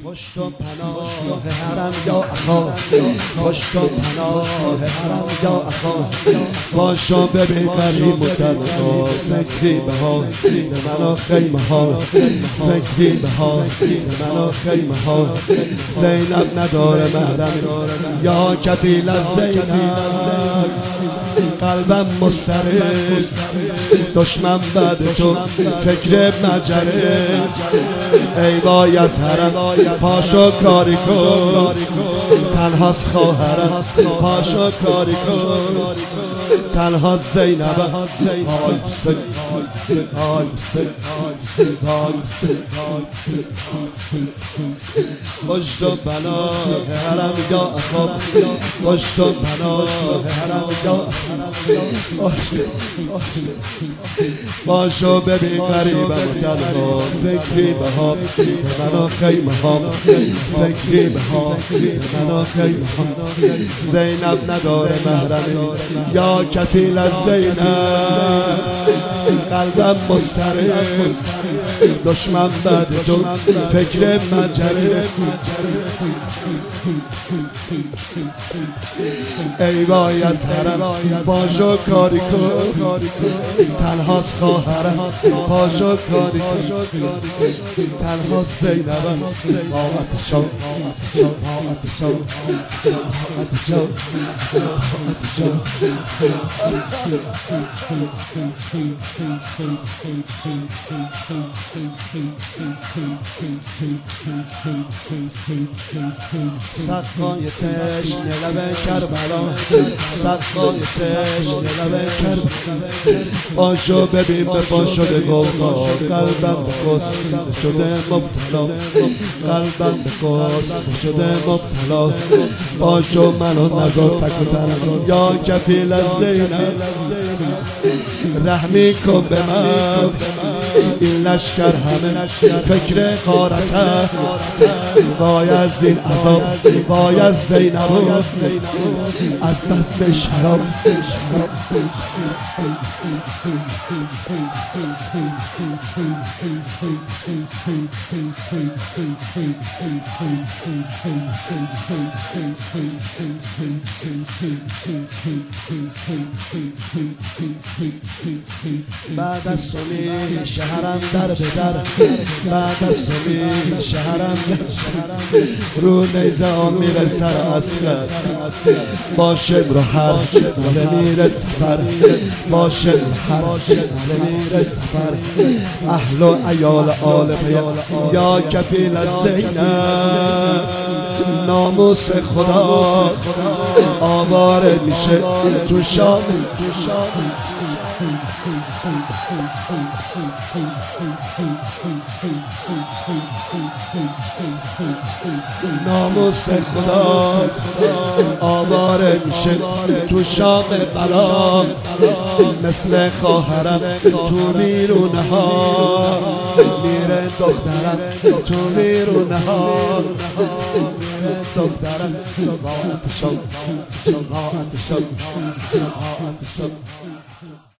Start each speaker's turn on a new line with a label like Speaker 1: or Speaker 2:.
Speaker 1: پشت و پناه حرم یا اخا، پشت و پناه حرم یا اخا، باشو ببین غریب و تنها، فکری به ها به منو خیمه ها، فکری به ها به منو خیمه ها. زینب نداره محرم یا کفیل از زینب، قلبم مضطرب، دشمن بعد تو فکر مجره. ای وای از حرم پاشو کاری کن، تنهاست خواهرم پاشو کاری کن، تنها زینب. پشت و پناه حرم یا اخا، پشت و پناه حرم یا اخا، باشو ببین غریبم و تنها، فکری به ها به منو خیمه ها، فکری به ها به منو خیمه ها. زینب نداره محرم یا کفیل از زینب، قلبم مضطرب، دشمن بعد تو فکر مجره. ای وای از حرم باشو کاری کن، تنهاست خواهرم باشو کاری کن، تنها زینبم. آتشو سقای تشنه لب کربلا، سقای تشنه لب کربلا، باشو ببین به پا شده گفتا، قلبم به قصه شده مبتلا، قلبم به قصه شده مبتلا. باشو منو نگاه تک و تنها یا کفیل از زینب، رحمی کن به من این لشکر همه فکر غارته. وای از این عذاب، وای از زینب از دست شراب. بعد از تو می شهرم در به در، بعد از تو می شهرم رو نیزه ها میره سر اسکر، باشه رو هر ماله میره سفر، باشه رو هر ماله میره سفر. اهل و عیال آل پیغمبر یا کفیل از زینب، ناموس خدا آواره میشه تو شام. ناموس خدا آواره میشه تو شام بلا، مثل خواهرم تو بیرونه ها، میره دخترم تو بیرونه ها، میره دخترم.